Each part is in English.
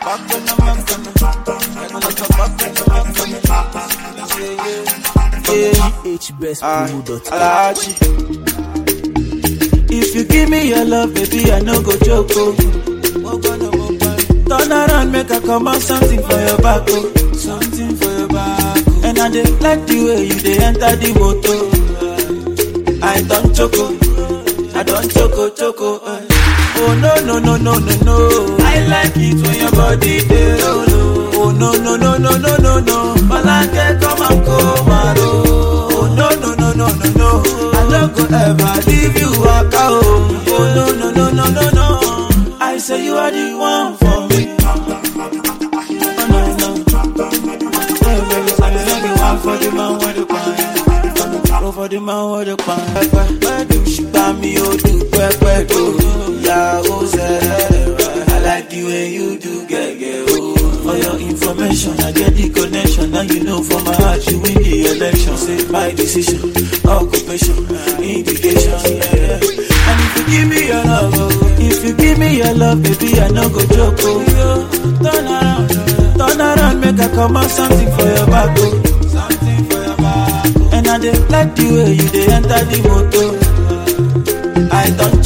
If you give me your love, baby, I no go joke. Turn around, make I come out something for your back, oh. Something for your back, oh. And I just like the way you dey enter the motor. I don't choco, I don't choco. Oh no. I like it when your body dey roll. Oh no. Malake come and come oh no. I don't go ever leave you waka oh. Oh no. I say you are the one for me. For the man with the pan, for the man with the pan. She buy me oh do pepe do. Yeah, oh say I like the way you do get oh. For your information, I get the connection. Now you know for my heart you win the election. Say my decision, occupation, indication. Yeah. And if you give me your love, if you give me your love, baby, I no go joke oh. Turn around, make I come out something for your back oh. And I just like the way you dey enter the motor. I don't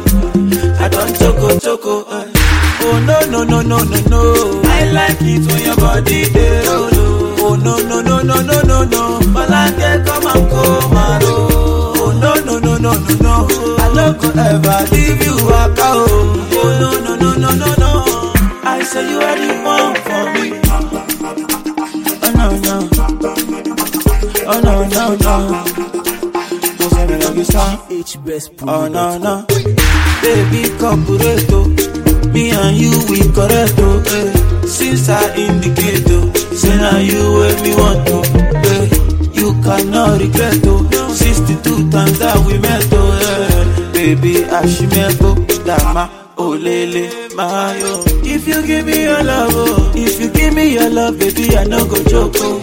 choco. Oh no. I like it when your body dey roll. Oh no. Malake come and come oh no. I don't go ever leave you waka oh. Oh no. I say you are the one for me. Oh no. Oh no. Baby corporato, me and you we correcto. Since I indicate say now you where me want to. You cannot regret 62 times that we met baby Ashimeko Dama Olele Mayo. If you give me your love, if you give me your love, baby I no go joke oh.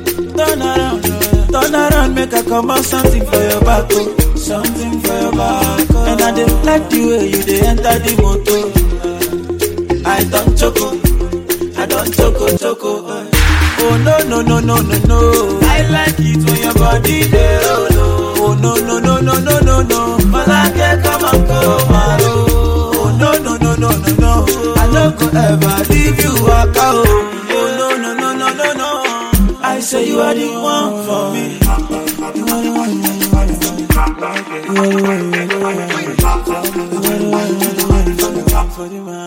Turn around, make I come out something for your back oh. Something for your back oh. And I just like the way you dey enter the motor. I don't choco Oh no. I like it when your body dey roll. Oh no. Malake come and come oh no. I no go ever leave you waka oh. Oh no. I say you are the one for me. You are the one.